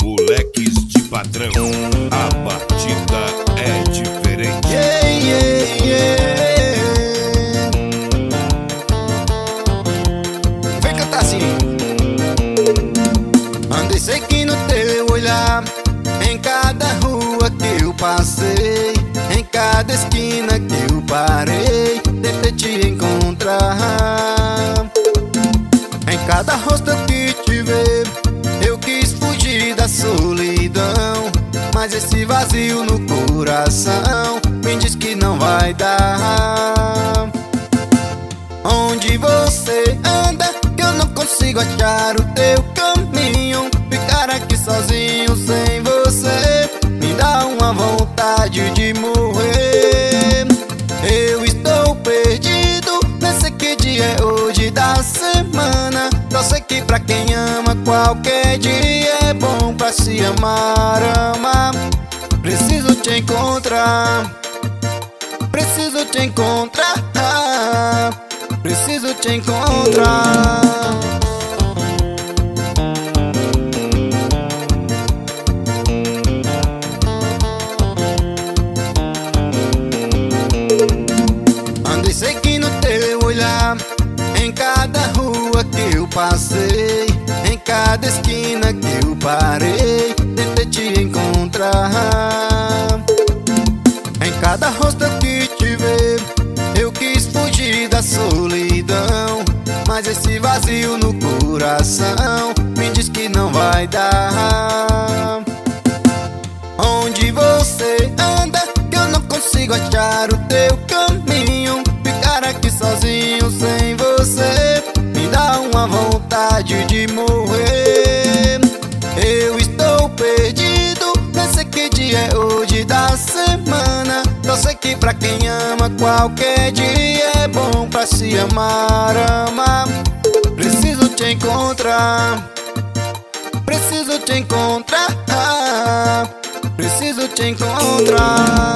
Moleques de padrão, a batida é diferente. Yeah, yeah, yeah. Vem cantar assim. Andei seguindo teu olhar em cada rua que eu passei, em cada esquina que eu parei, tentei te encontrar. Em cada rosto que te ver, eu quis fugir da solidão, mas esse vazio no coração me diz que não vai dar. Onde você anda, que eu não consigo achar o teu caminho. Ficar aqui sozinho sem você me dá uma vontade de morrer. Eu estou perdido, nem sei que dia é hoje da semana. Só sei que pra quem ama qualquer dia é bom pra se amar, amar. Preciso te encontrar, preciso te encontrar, preciso te encontrar. Andei seguindo teu olhar em cada rua que eu passei, em cada esquina que eu parei, tentei te encontrar. Em cada rosto que te ver, eu quis fugir da solidão, mas esse vazio no coração me diz que não vai dar. Onde você anda, que eu não consigo achar o teu caminho. Ficar aqui sozinho sem você me dá uma vontade de morrer. Eu estou perdido, nem sei que dia é hoje da semana. Só sei que pra quem ama qualquer dia é bom pra se amar, amar. Preciso te encontrar, preciso te encontrar, preciso te encontrar.